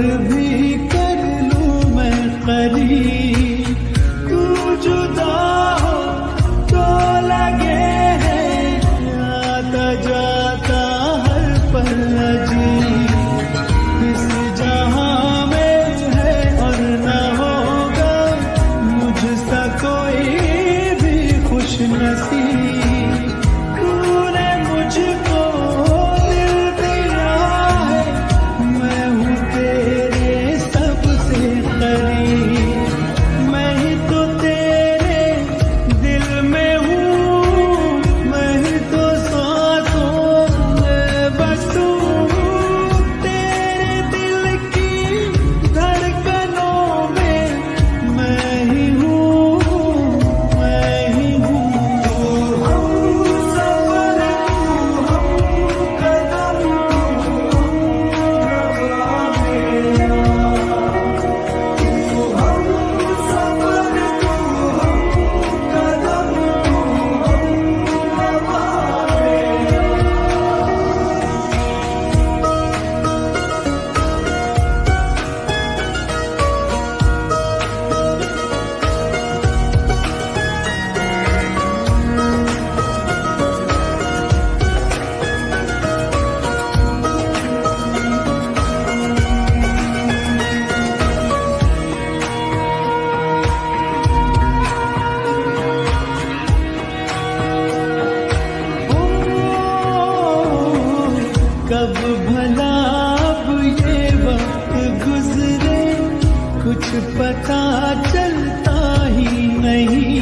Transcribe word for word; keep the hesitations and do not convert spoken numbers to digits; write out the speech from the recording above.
भी कर लूं मैं करीब, तू जुदा हो तो लगे है आता जाता हर पल अजीब। इस जहां में है और न होगा मुझसा कोई भी खुश नसीब। तूने मुझको दिल दिया है, मैं हूँ तेरे सबसे करीब। मैं ही तो तेरे दिल में हूँ, मैं ही तो सांसों में बसूं। तेरे दिल की धड़कनों में मैं ही हूँ, मैं ही हूँ। तू हम सफर, तू हम कदम, तू हम रवा मेरा। तू हम सफर, तू हम कदम, तू हम रवा मेरा। कब भला अब ये वक्त गुजरे, कुछ पता चलता ही नहीं।